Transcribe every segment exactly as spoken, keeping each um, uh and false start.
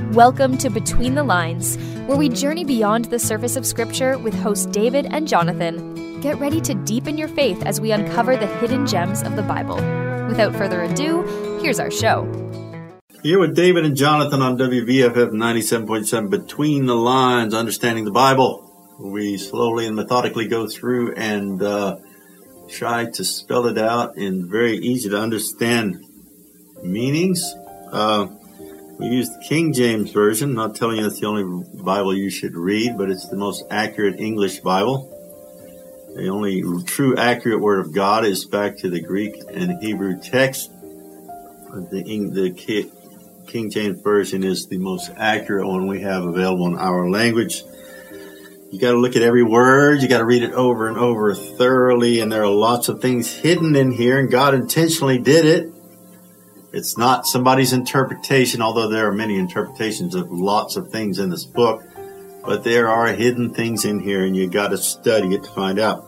Welcome to Between the Lines, where we journey beyond the surface of Scripture with hosts David and Jonathan. Get ready to deepen your faith as we uncover the hidden gems of the Bible. Without further ado, here's our show. Here with David and Jonathan on W V F F ninety-seven point seven, Between the Lines, Understanding the Bible. We slowly and methodically go through and uh, try to spell it out in very easy to understand meanings. Uh, we use the King James Version. I'm not telling you that's the only Bible you should read, but it's the most accurate English Bible. The only true accurate Word of God is back to the Greek and Hebrew text. The, the King James Version is the most accurate one we have available in our language. You got to look at every word. You got to read it over and over thoroughly, and there are lots of things hidden in here, and God intentionally did it. It's not somebody's interpretation, although there are many interpretations of lots of things in this book, but there are hidden things in here, and you got to study it to find out.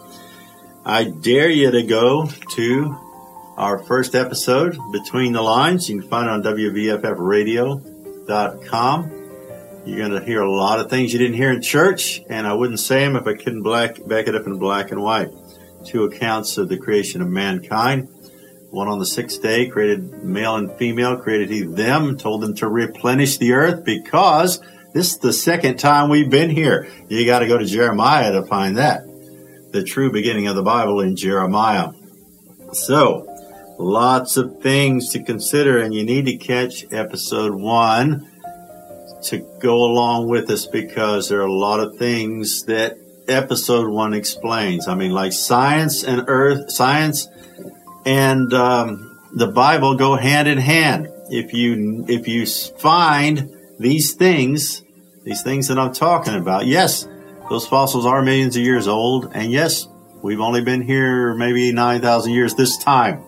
I dare you to go to our first episode, Between the Lines. You can find it on W V F F radio dot com. You're going to hear a lot of things you didn't hear in church, and I wouldn't say them if I couldn't black, back it up in black and white. Two accounts of the creation of mankind. One on the sixth day, created male and female, created he them, told them to replenish the earth because this is the second time we've been here. You got to go to Jeremiah to find that. The true beginning of the Bible in Jeremiah. So, lots of things to consider, and you need to catch episode one to go along with us because there are a lot of things that episode one explains. I mean, like science and earth, science and um, the Bible go hand in hand. If you if you find these things, these things that I'm talking about, yes, those fossils are millions of years old, and yes, we've only been here maybe nine thousand years this time.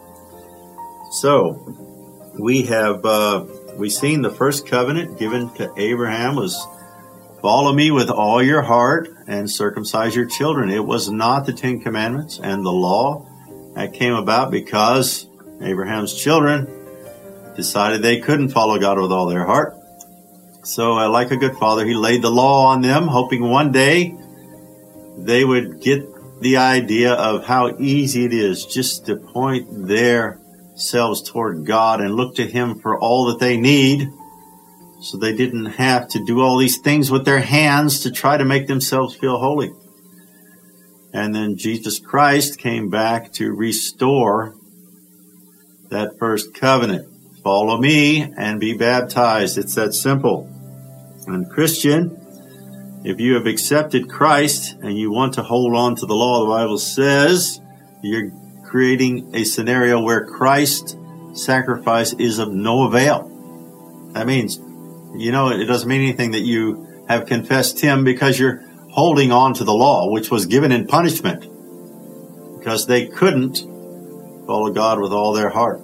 So, we have uh, we seen the first covenant given to Abraham was, follow me with all your heart and circumcise your children. It was not the Ten Commandments and the law that came about because Abraham's children decided they couldn't follow God with all their heart. So, uh, like a good father, he laid the law on them, hoping one day they would get the idea of how easy it is just to point their selves toward God and look to Him for all that they need, so they didn't have to do all these things with their hands to try to make themselves feel holy. And then Jesus Christ came back to restore that first covenant. Follow me and be baptized. It's that simple. And Christian, if you have accepted Christ and you want to hold on to the law, the Bible says you're creating a scenario where Christ's sacrifice is of no avail. That means, you know, it doesn't mean anything that you have confessed Him because you're holding on to the law, which was given in punishment because they couldn't follow God with all their heart.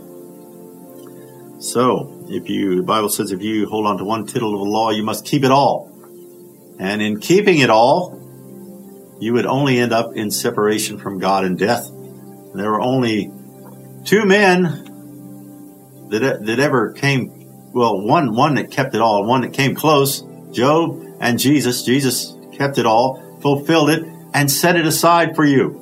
So, if you, the Bible says if you hold on to one tittle of the law, you must keep it all. And in keeping it all, you would only end up in separation from God and death. There were only two men that that ever came, well, one one that kept it all, one that came close, Job and Jesus. Jesus kept it all, fulfilled it, and set it aside for you.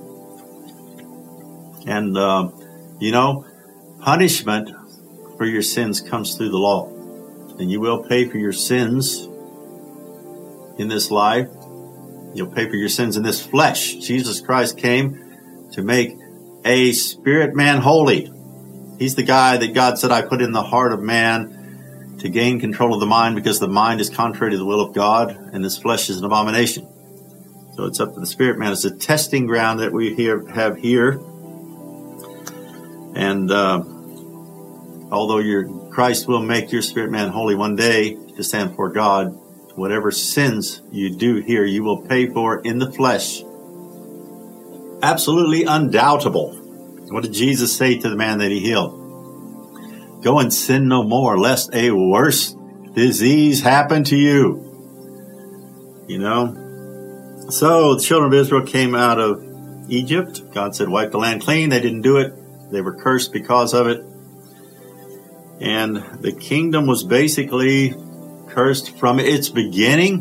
And, uh, you know, punishment for your sins comes through the law. And you will pay for your sins in this life. You'll pay for your sins in this flesh. Jesus Christ came to make a spirit man holy. He's the guy that God said, I put in the heart of man to gain control of the mind because the mind is contrary to the will of God and this flesh is an abomination. So it's up to the spirit man. It's a testing ground that we here have here. And uh, although your Christ will make your spirit man holy one day to stand before God, whatever sins you do here, you will pay for in the flesh. Absolutely undoubtable. What did Jesus say to the man that He healed? Go and sin no more, lest a worse disease happen to you. You know? So the children of Israel came out of Egypt. God said, wipe the land clean. They didn't do it. They were cursed because of it. And the kingdom was basically cursed from its beginning.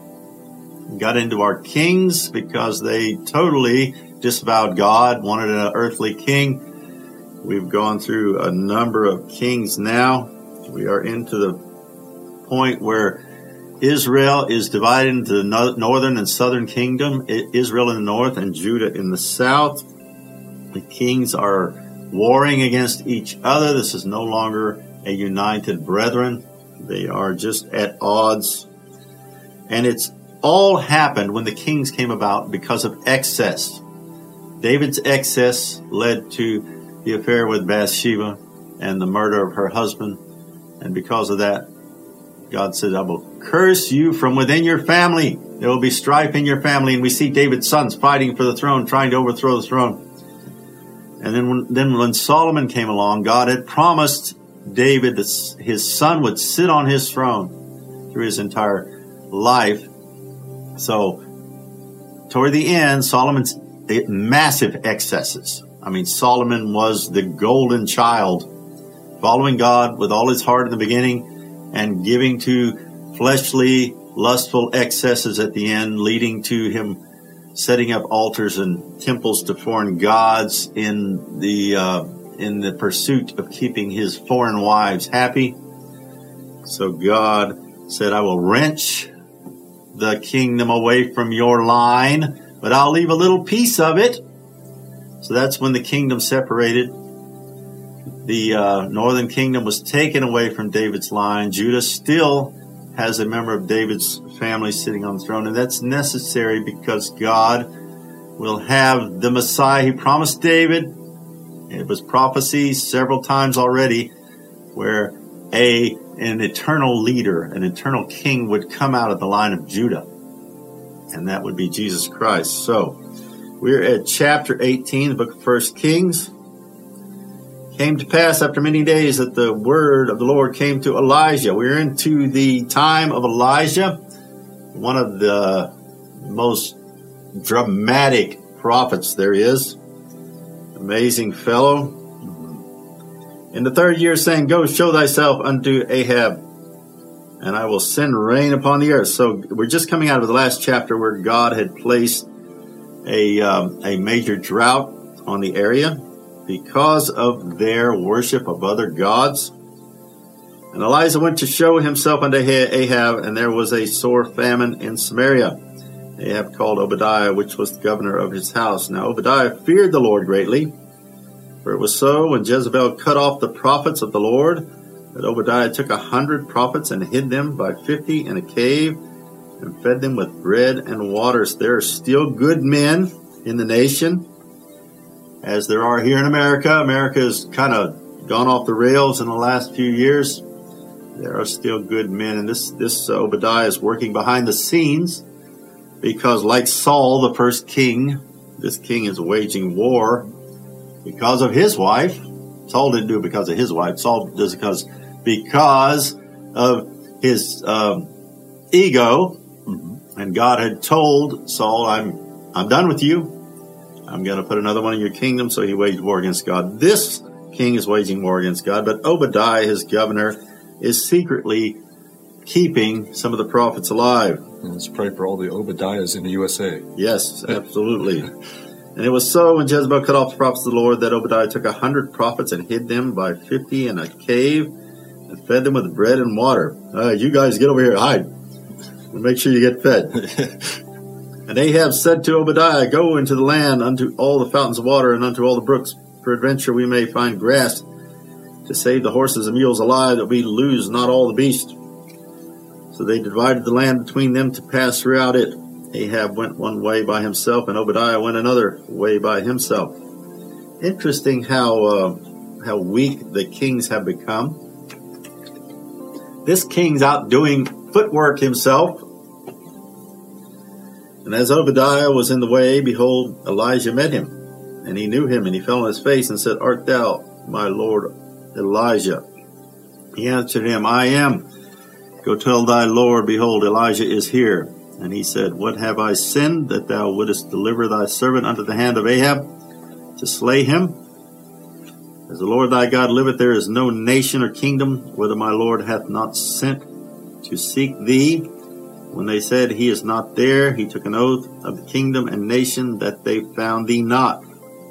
Got into our kings because they totally disavowed God, wanted an earthly king. We've gone through a number of kings now. We are into the point where Israel is divided into the northern and southern kingdom, Israel in the north and Judah in the south. The kings are warring against each other. This is no longer a united brethren. They are just at odds. And it's all happened when the kings came about because of excess. David's excess led to the affair with Bathsheba and the murder of her husband. And because of that, God said, I will curse you from within your family. There will be strife in your family. And we see David's sons fighting for the throne, trying to overthrow the throne. And then when, then when Solomon came along, God had promised David that his son would sit on his throne through his entire life. So toward the end, Solomon's massive excesses. I mean, Solomon was the golden child, following God with all his heart in the beginning and giving to fleshly, lustful excesses at the end, leading to him setting up altars and temples to foreign gods in the uh, in the pursuit of keeping his foreign wives happy. So God said, I will wrench the kingdom away from your line, but I'll leave a little piece of it. So that's when the kingdom separated. The uh, northern kingdom was taken away from David's line. Judah still has a member of David's family sitting on the throne, and that's necessary because God will have the Messiah he promised David. It was prophecy several times already where a an eternal leader, an eternal king would come out of the line of Judah, and that would be Jesus Christ. So we're at chapter eighteen, the book of First Kings. Came to pass after many days that the word of the Lord came to Elijah. We're into the time of Elijah, one of the most dramatic prophets there is. Amazing fellow. In the third year, saying, Go show thyself unto Ahab, and I will send rain upon the earth. So we're just coming out of the last chapter where God had placed a, um, a major drought on the area because of their worship of other gods. And Elijah went to show himself unto Ahab, and there was a sore famine in Samaria. Ahab called Obadiah, which was the governor of his house. Now Obadiah feared the Lord greatly, for it was so when Jezebel cut off the prophets of the Lord, that Obadiah took a hundred prophets and hid them by fifty in a cave, and fed them with bread and waters. There are still good men in the nation, as there are here in America. America has kind of gone off the rails in the last few years. There are still good men, and this, this uh, Obadiah is working behind the scenes because, like Saul, the first king, this king is waging war because of his wife. Saul didn't do it because of his wife. Saul does it because, because of his um, ego. Mm-hmm. And God had told Saul, I'm, I'm done with you. I'm going to put another one in your kingdom. So he waged war against God. This king is waging war against God, but Obadiah, his governor, is secretly keeping some of the prophets alive. Let's pray for all the Obadiahs in the U S A. Yes, absolutely. And it was so when Jezebel cut off the prophets of the Lord that Obadiah took a hundred prophets and hid them by fifty in a cave and fed them with bread and water. Uh, you guys get over here, hide. Make sure you get fed. And Ahab said to Obadiah, Go into the land unto all the fountains of water and unto all the brooks. Peradventure we may find grass to save the horses and mules alive, that we lose not all the beasts. So they divided the land between them to pass throughout it. Ahab went one way by himself, and Obadiah went another way by himself. Interesting how uh, how weak the kings have become. This king's out doing footwork himself. And as Obadiah was in the way, behold, Elijah met him. And he knew him, and he fell on his face and said, Art thou my lord Elijah? He answered him, I am. Go tell thy Lord, behold, Elijah is here. And he said, What have I sinned, that thou wouldest deliver thy servant unto the hand of Ahab, to slay him? As the Lord thy God liveth, there is no nation or kingdom, whither my Lord hath not sent to seek thee. When they said, he is not there, he took an oath of the kingdom and nation that they found thee not.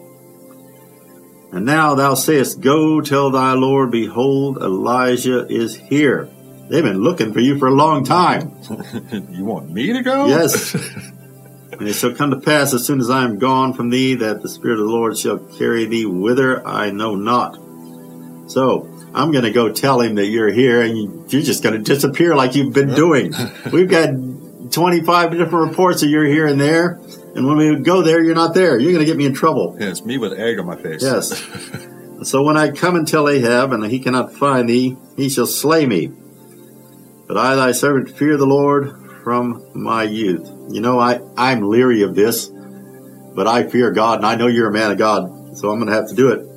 And now thou sayest, go tell thy Lord, behold, Elijah is here. They've been looking for you for a long time. You want me to go? Yes. And it shall come to pass, as soon as I am gone from thee, that the Spirit of the Lord shall carry thee whither I know not. So I'm going to go tell him that you're here, and you, you're just going to disappear like you've been doing. We've got twenty-five different reports that you're here and there, and when we go there, you're not there. You're going to get me in trouble. Yeah, it's me with egg on my face. Yes. So when I come and tell Ahab, and he cannot find thee, he shall slay me. But I, thy servant, fear the Lord from my youth. You know, I, I'm leery of this, but I fear God, and I know you're a man of God, so I'm going to have to do it.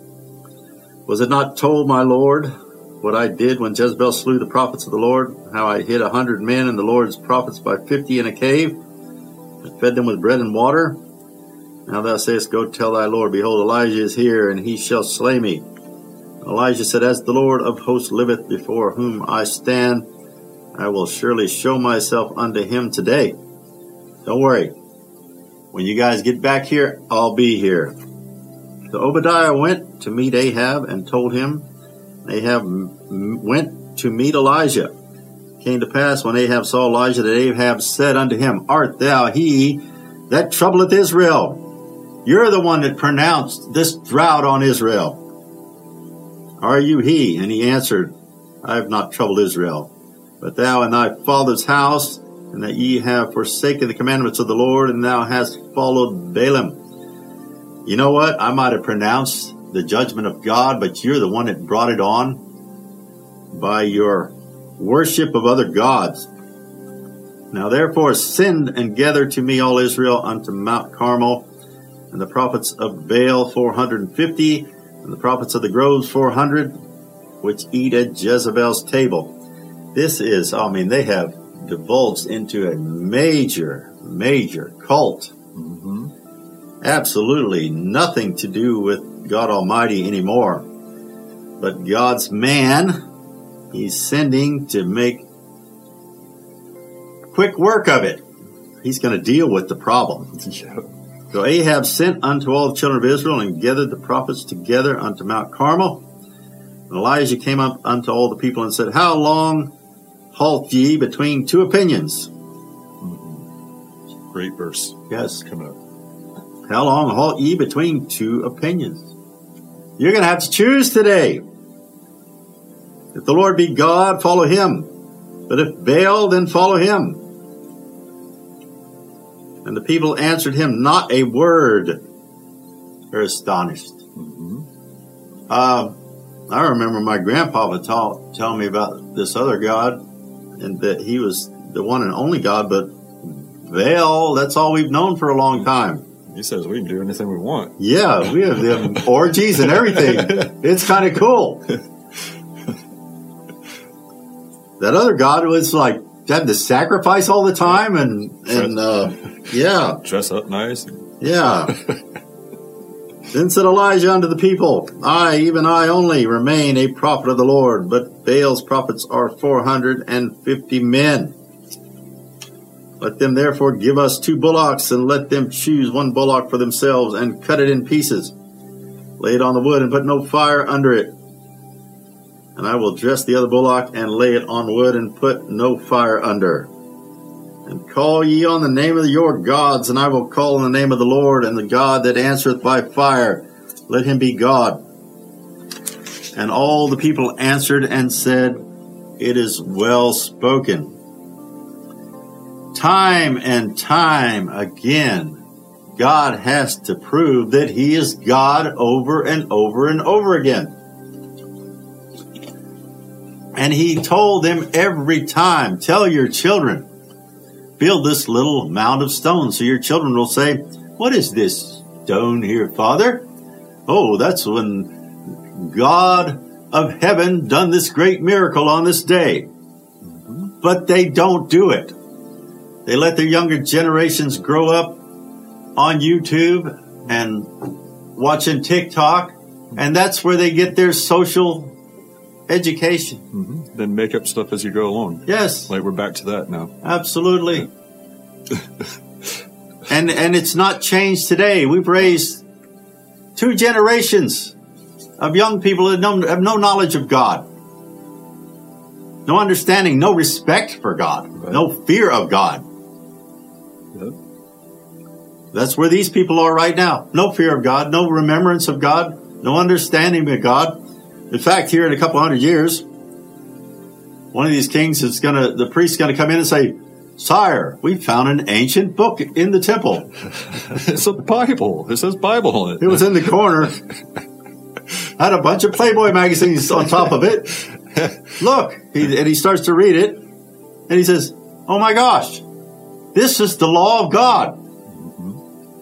Was it not told, my Lord, what I did when Jezebel slew the prophets of the Lord, how I hid a hundred men and the Lord's prophets by fifty in a cave, and fed them with bread and water? Now thou sayest, go tell thy Lord, behold, Elijah is here, and he shall slay me. Elijah said, as the Lord of hosts liveth, before whom I stand, I will surely show myself unto him today. Don't worry. When you guys get back here, I'll be here. So Obadiah went to meet Ahab and told him. Ahab m- went to meet Elijah. It came to pass, when Ahab saw Elijah, that Ahab said unto him, art thou he that troubleth Israel? You're the one that pronounced this drought on Israel. Are you he? And he answered, I have not troubled Israel, but thou and thy father's house, and that ye have forsaken the commandments of the Lord, and thou hast followed Balaam. You know what? I might have pronounced the judgment of God, but you're the one that brought it on by your worship of other gods. Now therefore send and gather to me all Israel unto Mount Carmel, and the prophets of Baal four hundred and fifty, and the prophets of the groves four hundred, which eat at Jezebel's table. This is, I mean, they have divulged into a major, major cult. Mm-hmm. Absolutely nothing to do with God Almighty anymore. But God's man, he's sending to make quick work of it. He's going to deal with the problem. So Ahab sent unto all the children of Israel, and gathered the prophets together unto Mount Carmel. And Elijah came up unto all the people and said, how long halt ye between two opinions? Mm-hmm. Great verse. Yes. Coming up. How long halt ye between two opinions? You're going to have to choose today. If the Lord be God, follow him. But if Baal, then follow him. And the people answered him not a word. They're astonished. Mm-hmm. Uh, I remember my grandpa would tell, tell me about this other God, and that he was the one and only God, but Baal, that's all we've known for a long time. He says we can do anything we want. Yeah, we have the orgies and everything. It's kind of cool. That other God was like, had to sacrifice all the time, and, and uh, yeah. Dress up nice. Yeah. Then said Elijah unto the people, I, even I only, remain a prophet of the Lord, but Baal's prophets are four hundred and fifty men. Let them therefore give us two bullocks, and let them choose one bullock for themselves, and cut it in pieces. Lay it on the wood, and put no fire under it. And I will dress the other bullock, and lay it on wood, and put no fire under. And call ye on the name of your gods, and I will call on the name of the Lord, and the God that answereth by fire, let him be God. And all the people answered and said, it is well spoken. Time and time again, God has to prove that he is God over and over and over again. And he told them every time, tell your children, build this little mound of stone. So your children will say, what is this stone here, Father? Oh, that's when God of heaven done this great miracle on this day. Mm-hmm. But they don't do it. They let their younger generations grow up on YouTube and watching TikTok, and that's where they get their social education. Mm-hmm. Then make up stuff as you go along. Yes. Like we're back to that now. Absolutely. and and it's not changed today. We've raised two generations of young people that no, have no knowledge of God. No understanding, no respect for God, right. No fear of God. Yep. That's where these people are right now. No fear of God, no remembrance of God, no understanding of God. In fact, here in a couple hundred years, one of these kings is going to, the priest's going to come in and say, "Sire, we found an ancient book in the temple." It's a Bible. It says Bible on it. It was in the corner. Had a bunch of Playboy magazines on top of it. Look, he, and he starts to read it, and he says, "Oh my gosh, this is the law of God." Mm-hmm.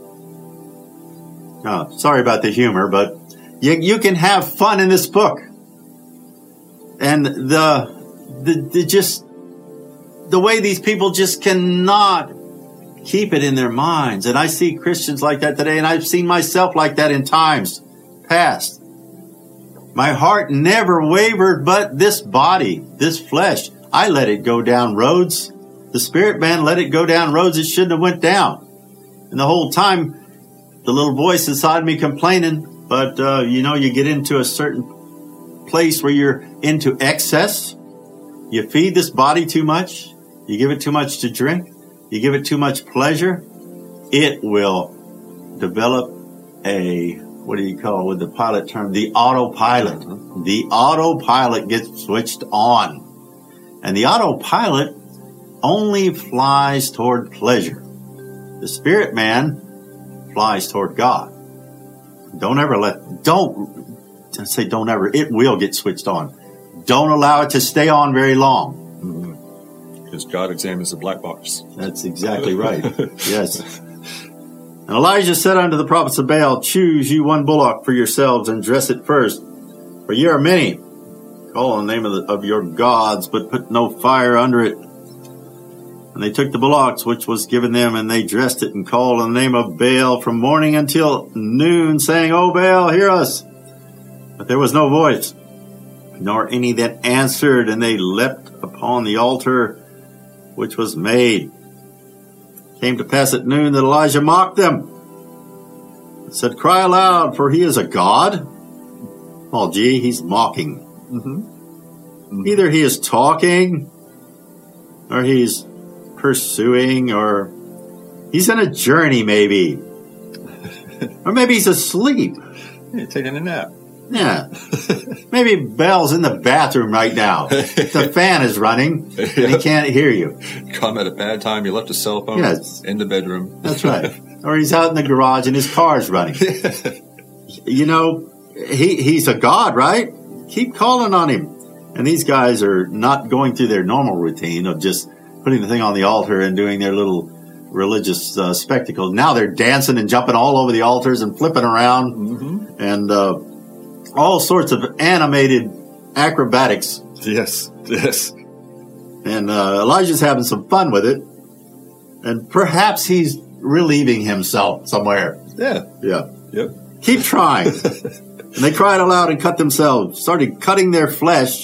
Oh, sorry about the humor, but you, you can have fun in this book. And the, the, the just, the way these people just cannot keep it in their minds. And I see Christians like that today, and I've seen myself like that in times past. My heart never wavered, but this body, this flesh, I let it go down roads. The spirit man let it go down roads it shouldn't have went down. And the whole time, the little voice inside me complaining, but, uh, you know, you get into a certain place where you're into excess. You feed this body too much. You give it too much to drink. You give it too much pleasure. It will develop a... what do you call it with the pilot term? The autopilot. The autopilot gets switched on. And the autopilot only flies toward pleasure. The spirit man flies toward God. Don't ever let, don't, say don't ever, it will get switched on. Don't allow it to stay on very long. Mm-hmm. Because God examines the black box. That's exactly right. Yes. And Elijah said unto the prophets of Baal, "Choose you one bullock for yourselves, and dress it first. For ye are many. Call on the name of, the, of your gods, but put no fire under it." And they took the bullocks which was given them, and they dressed it, and called on the name of Baal from morning until noon, saying, "O Baal, hear us." But there was no voice, nor any that answered, and they leapt upon the altar which was made. Came to pass at noon that Elijah mocked them, and said, "Cry aloud, for he is a god." Oh, gee, he's mocking. Mm-hmm. Mm-hmm. Either he is talking, or he's pursuing, or he's on a journey, maybe. Or maybe he's asleep. Yeah, taking a nap. Yeah. Maybe Bell's in the bathroom right now. The fan is running, and he can't hear you. Come at a bad time. You left his cell phone yes. in the bedroom. That's right. Or he's out in the garage and his car's running. You know, he he's a god, right? Keep calling on him. And these guys are not going through their normal routine of just putting the thing on the altar and doing their little religious uh, spectacle. Now they're dancing and jumping all over the altars and flipping around. Mm-hmm. And uh, all sorts of animated acrobatics. Yes, yes. And uh, Elijah's having some fun with it. And perhaps he's relieving himself somewhere. Yeah. Yeah. Yep. Keep trying. And they cried aloud and cut themselves, started cutting their flesh,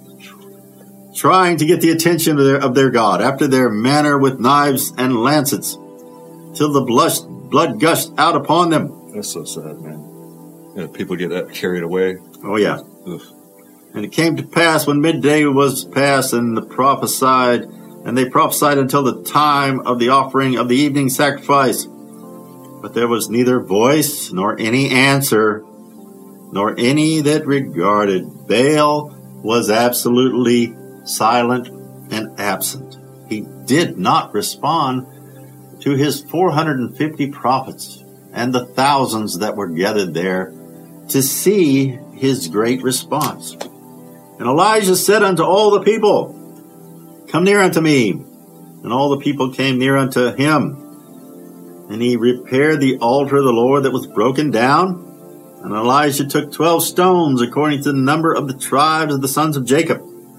trying to get the attention of their, of their God, after their manner with knives and lancets, till the blush, blood gushed out upon them. That's so sad, man. Yeah, people get that carried away. Oh, yeah. Ugh. And it came to pass when midday was past, and the prophesied, and they prophesied until the time of the offering of the evening sacrifice. But there was neither voice, nor any answer, nor any that regarded. Baal was absolutely silent and absent. He did not respond to his four hundred fifty prophets and the thousands that were gathered there to see his great response. And Elijah said unto all the people, "Come near unto me." And all the people came near unto him. And he repaired the altar of the Lord that was broken down. And Elijah took twelve stones, according to the number of the tribes of the sons of Jacob,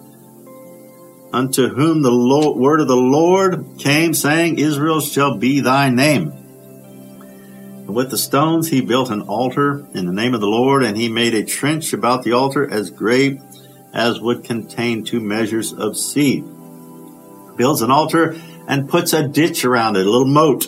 unto whom the Lord, word of the Lord came, saying, "Israel shall be thy name." And with the stones he built an altar in the name of the Lord, and he made a trench about the altar as great as would contain two measures of seed. Builds an altar and puts a ditch around it, a little moat.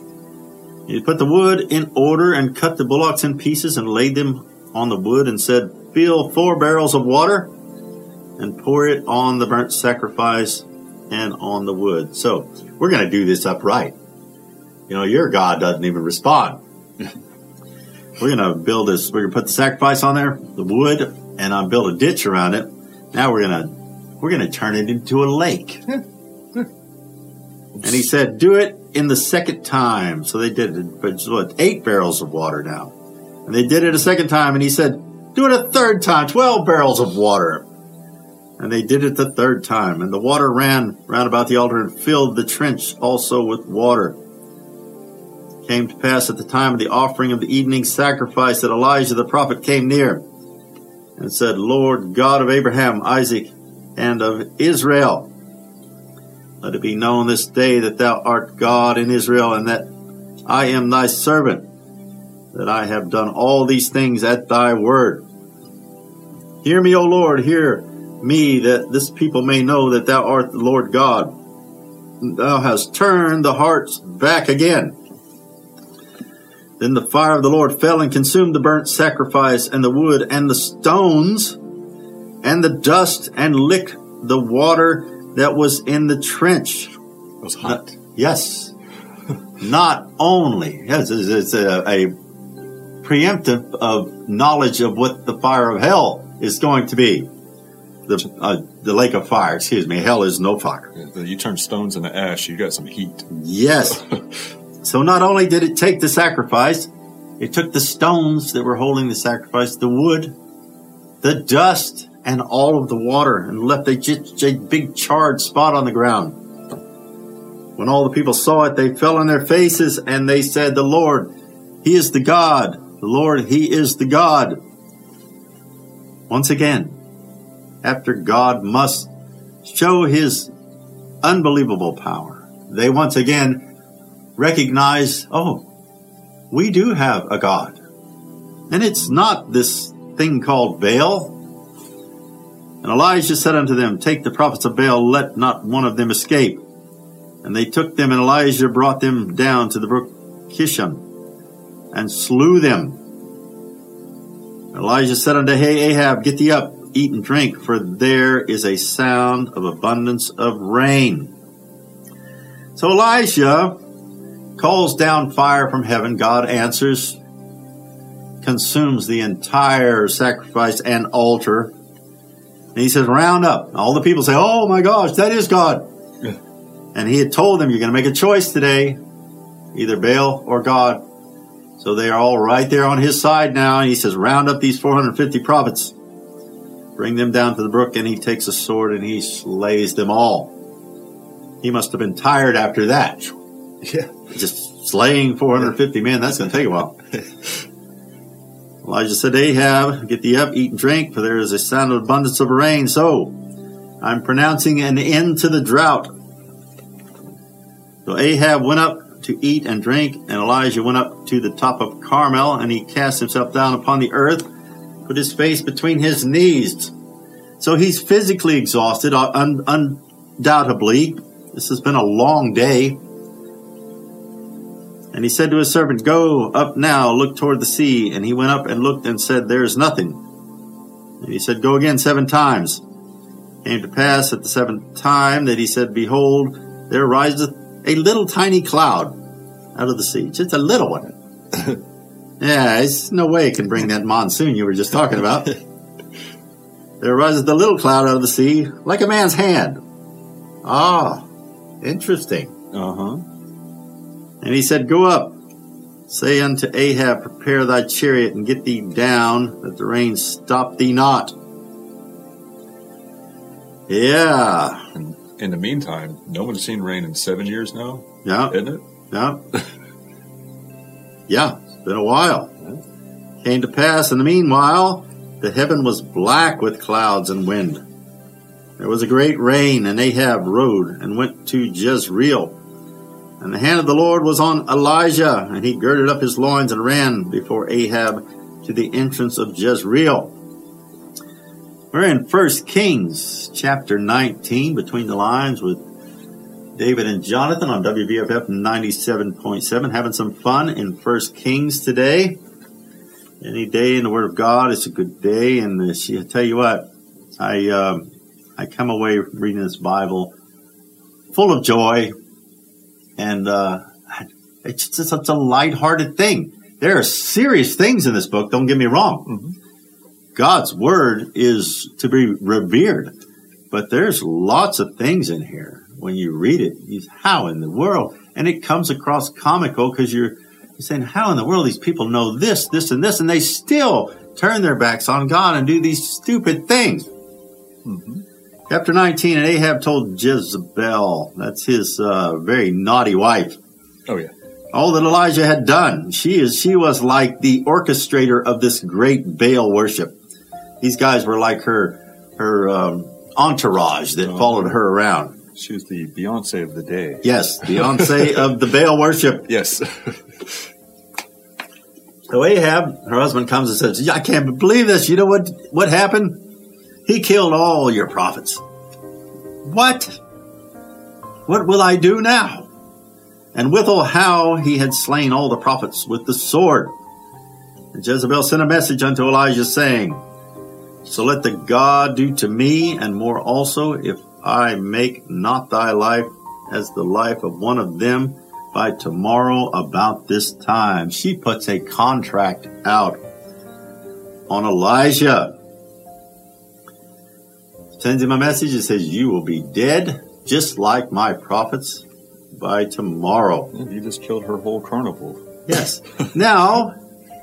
He put the wood in order and cut the bullocks in pieces and laid them on the wood and said, fill four barrels of water and pour it on the burnt sacrifice and on the wood. So we're going to do this upright. You know, your God doesn't even respond. We're going to build this. We're going to put the sacrifice on there, the wood, and I'll build a ditch around it. Now we're going to we're going to turn it into a lake. And he said, do it in the second time. So they did it, but what, eight barrels of water now. And they did it a second time, and he said, do it a third time, twelve barrels of water. And they did it the third time. And the water ran round about the altar and filled the trench also with water. It came to pass at the time of the offering of the evening sacrifice that Elijah the prophet came near and said, Lord God of Abraham, Isaac, and of Israel, let it be known this day that thou art God in Israel, and that I am thy servant, that I have done all these things at thy word. Hear me, O Lord, hear me, that this people may know that thou art the Lord God. Thou hast turned the hearts back again. Then the fire of the Lord fell and consumed the burnt sacrifice and the wood and the stones and the dust and licked the water that was in the trench. It was hot. Not, yes. Not only. Yes, it's, it's a, a preemptive of knowledge of what the fire of hell is going to be. The uh, the lake of fire, excuse me. Hell is no fire. You turn stones into ash, you got some heat. Yes. So not only did it take the sacrifice, it took the stones that were holding the sacrifice, the wood, the dust, and all of the water, and left a j- j- big charred spot on the ground. When all the people saw it, they fell on their faces, and they said, the Lord, He is the God. The Lord, He is the God. Once again, after God must show His unbelievable power, they once again recognize, oh, we do have a God. And it's not this thing called Baal. And Elijah said unto them, take the prophets of Baal, let not one of them escape. And they took them, and Elijah brought them down to the brook Kishon, and slew them. Elijah said unto Ahab, get thee up, eat and drink, for there is a sound of abundance of rain. So Elijah calls down fire from heaven. God answers, consumes the entire sacrifice and altar. And he says, round up. All the people say, oh my gosh, that is God. Yeah. And he had told them, you're going to make a choice today, either Baal or God. So they are all right there on his side now. And he says, round up these four hundred fifty prophets. Bring them down to the brook. And he takes a sword and he slays them all. He must have been tired after that. Yeah. Just slaying four hundred fifty men, that's going to take a while. Elijah said to Ahab, get thee up, eat and drink, for there is a sound of abundance of rain. So I'm pronouncing an end to the drought. So Ahab went up to eat and drink, and Elijah went up to the top of Carmel, and he cast himself down upon the earth, put his face between his knees. So he's physically exhausted, un- undoubtedly. This has been a long day. And he said to his servant, go up now, look toward the sea. And he went up and looked and said, there is nothing. And he said, go again seven times. Came to pass at the seventh time that he said, behold, there riseth a little tiny cloud out of the sea. Just a little one. Yeah, it's no way it can bring that monsoon you were just talking about. There riseth a little cloud out of the sea, like a man's hand. Ah, interesting. Uh-huh. And he said, go up, say unto Ahab, prepare thy chariot, and get thee down, that the rain stop thee not. Yeah. And in the meantime, no one's seen rain in seven years now, Yeah. isn't it? Yeah. Yeah, it's been a while. Came to pass in the meanwhile, the heaven was black with clouds and wind. There was a great rain, and Ahab rode and went to Jezreel. And the hand of the Lord was on Elijah, and he girded up his loins and ran before Ahab to the entrance of Jezreel. We're in First Kings chapter nineteen, Between the Lines, with David and Jonathan on W V F F ninety-seven point seven. Having some fun in First Kings today. Any day in the Word of God is a good day. And uh, I tell you what, I uh, I come away reading this Bible full of joy. And uh, it's just such a lighthearted thing. There are serious things in this book, don't get me wrong. Mm-hmm. God's Word is to be revered. But there's lots of things in here. When you read it, you, how in the world? And it comes across comical because you're, you're saying, how in the world these people know this, this, and this, and they still turn their backs on God and do these stupid things. Mm-hmm. Chapter nineteen, and Ahab told Jezebel, that's his uh, very naughty wife. Oh, yeah. All that Elijah had done. She is. She was like the orchestrator of this great Baal worship. These guys were like her her um, entourage that oh, followed her around. She was the Beyonce of the day. Yes, Beyonce of the Baal worship. Yes. So Ahab, her husband, comes and says, I can't believe this. You know what, what happened? He killed all your prophets. What? What will I do now? And withal how he had slain all the prophets with the sword. And Jezebel sent a message unto Elijah, saying, So let the God do to me, and more also, if I make not thy life as the life of one of them by tomorrow about this time. She puts a contract out on Elijah. Sends him a message that says, you will be dead just like my prophets by tomorrow. You just killed her whole carnival. Yes. Now,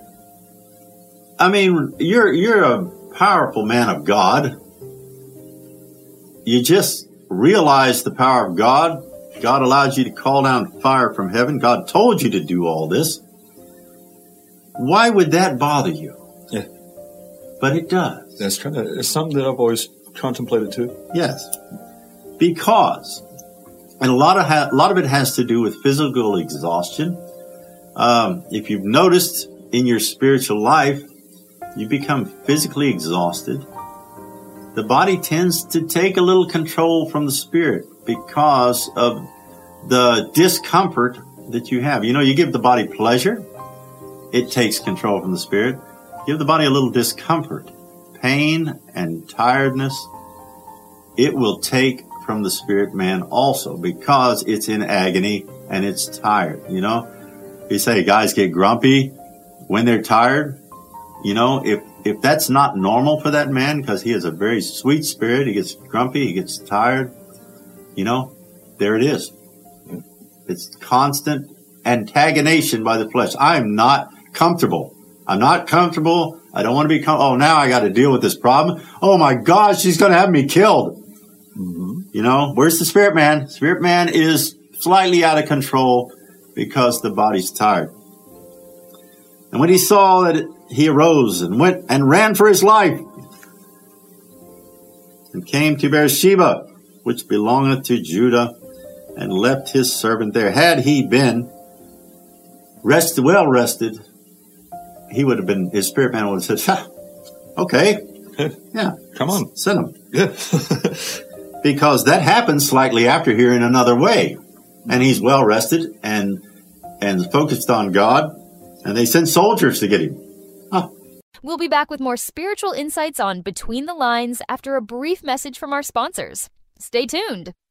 I mean, you're you're a powerful man of God. You just realize the power of God. God allowed you to call down fire from heaven. God told you to do all this. Why would that bother you? Yeah. But it does. That's kind of it's something that I've always contemplated too. Yes. Because, and a lot of ha- a lot of it has to do with physical exhaustion. Um, if you've noticed in your spiritual life, you become physically exhausted. The body tends to take a little control from the spirit because of the discomfort that you have. You know, you give the body pleasure, it takes control from the spirit. Give the body a little discomfort, pain and tiredness, it will take from the spirit man also because it's in agony and it's tired. You know, you say guys get grumpy when they're tired. You know, if if that's not normal for that man, because he has a very sweet spirit, he gets grumpy, he gets tired, you know, there it is. It's constant antagonization by the flesh. I'm not comfortable. I'm not comfortable. I don't want to be comfortable. Oh, now I got to deal with this problem. Oh, my gosh, she's going to have me killed. Mm-hmm. You know, where's the spirit man? Spirit man is slightly out of control because the body's tired. And when he saw that it, he arose and went and ran for his life and came to Beersheba, which belongeth to Judah, and left his servant there. Had he been rested, well rested, he would have been, his spirit man would have said, okay, yeah, come on, send him. Yeah. Because that happens slightly after here in another way. And he's well rested and and focused on God, and they send soldiers to get him. Oh. We'll be back with more spiritual insights on Between the Lines after a brief message from our sponsors. Stay tuned.